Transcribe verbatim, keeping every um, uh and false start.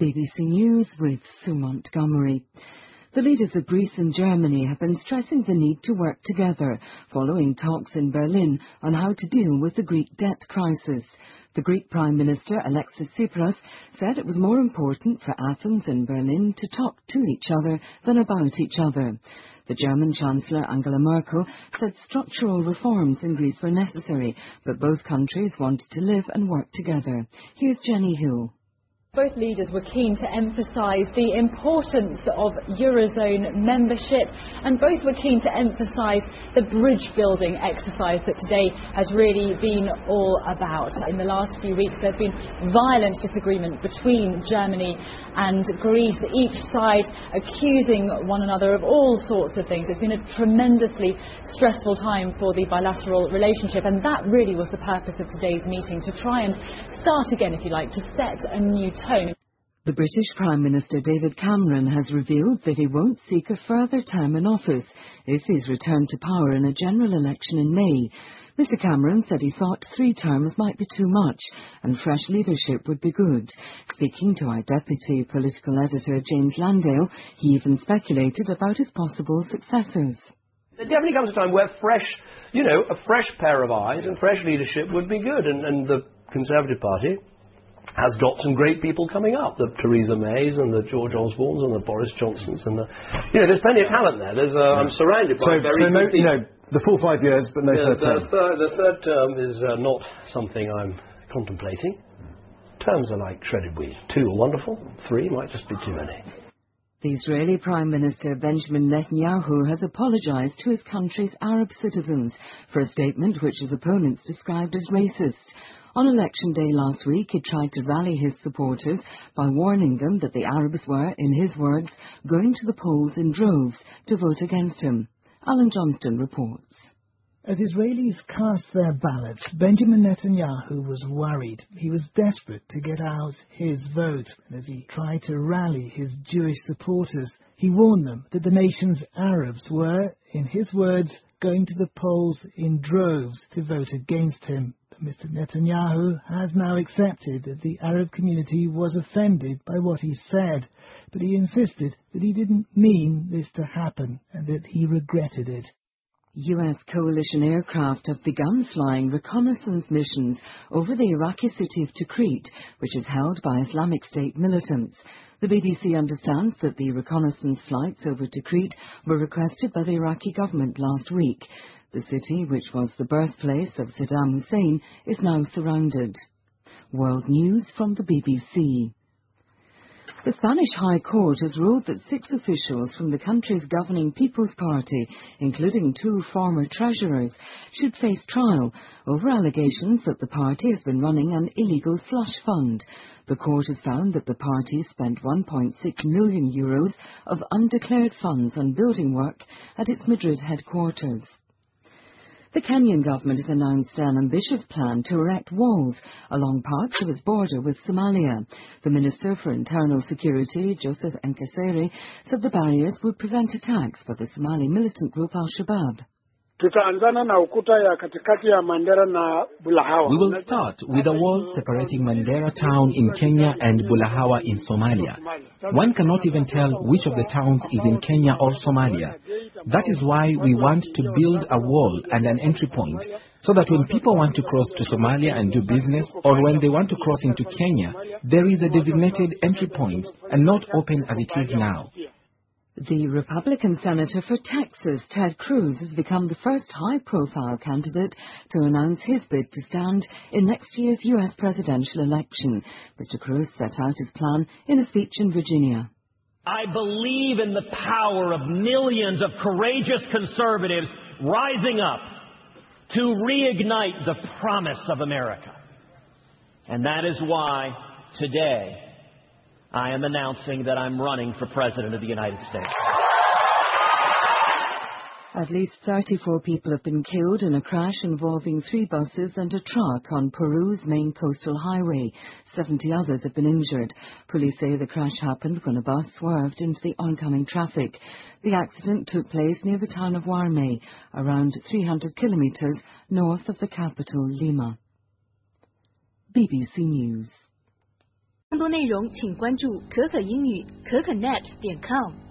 B B C News with Sue Montgomery. The leaders of Greece and Germany have been stressing the need to work together following talks in Berlin on how to deal with the Greek debt crisis. The Greek Prime Minister, Alexis Tsipras, said it was more important for Athens and Berlin to talk to each other than about each other. The German Chancellor, Angela Merkel, said structural reforms in Greece were necessary, but both countries wanted to live and work together. Here's Jenny Hill. Both leaders were keen to emphasise the importance of Eurozone membership, and both were keen to emphasise the bridge-building exercise that today has really been all about. In the last few weeks, there's been violent disagreement between Germany and Greece, each side accusing one another of all sorts of things. It's been a tremendously stressful time for the bilateral relationship, and that really was the purpose of today's meeting, to try and start again, if you like, to set a new tone. The British Prime Minister David Cameron has revealed that he won't seek a further term in office if he's returned to power in a general election in May. Mister Cameron said he thought three terms might be too much and fresh leadership would be good. Speaking to our deputy political editor James Landale, he even speculated about his possible successors. There definitely comes a time where fresh, you know, a fresh pair of eyes and fresh leadership would be good, and, and the Conservative Party has got some great people coming up, the Theresa Mays and the George Osbornes and the Boris Johnsons, and the, you know, there's plenty of talent there. There's, uh, I'm surrounded by so, very so no, good you know, the full five years, but no yeah, third the term. Third, the third term is uh, not something I'm contemplating. Terms are like shredded wheat. Two are wonderful. Three might just be too many. The Israeli Prime Minister Benjamin Netanyahu has apologised to his country's Arab citizens for a statement which his opponents described as racist. On election day last week, he tried to rally his supporters by warning them that the Arabs were, in his words, going to the polls in droves to vote against him. Alan Johnston reports. As Israelis cast their ballots, Benjamin Netanyahu was worried. He was desperate to get out his vote. And as he tried to rally his Jewish supporters, he warned them that the nation's Arabs were, in his words, going to the polls in droves to vote against him. Mister Netanyahu has now accepted that the Arab community was offended by what he said, but he insisted that he didn't mean this to happen and that he regretted it. U S coalition aircraft have begun flying reconnaissance missions over the Iraqi city of Tikrit, which is held by Islamic State militants. The B B C understands that the reconnaissance flights over Tikrit were requested by the Iraqi government last week. The city, which was the birthplace of Saddam Hussein, is now surrounded. World News from the B B C. The Spanish High Court has ruled that six officials from the country's governing People's Party, including two former treasurers, should face trial over allegations that the party has been running an illegal slush fund. The court has found that the party spent one point six million euros of undeclared funds on building work at its Madrid headquarters. The Kenyan government has announced an ambitious plan to erect walls along parts of its border with Somalia. The Minister for Internal Security, Joseph Nkaseri, said the barriers would prevent attacks by the Somali militant group Al-Shabaab. We will start with a wall separating Mandera town in Kenya and Bulahawa in Somalia. One cannot even tell which of the towns is in Kenya or Somalia. That is why we want to build a wall and an entry point, so that when people want to cross to Somalia and do business, or when they want to cross into Kenya, there is a designated entry point and not open as it is now. The Republican Senator for Texas, Ted Cruz, has become the first high-profile candidate to announce his bid to stand in next year's U S presidential election. Mister Cruz set out his plan in a speech in Virginia. I believe in the power of millions of courageous conservatives rising up to reignite the promise of America. And that is why today I am announcing that I'm running for President of the United States. At least thirty-four people have been killed in a crash involving three buses and a truck on Peru's main coastal highway. seventy others have been injured. Police say the crash happened when a bus swerved into the oncoming traffic. The accident took place near the town of Guarmey, around three hundred kilometres north of the capital, Lima. B B C News. 多内容请关注可可英语可可 net 点 com。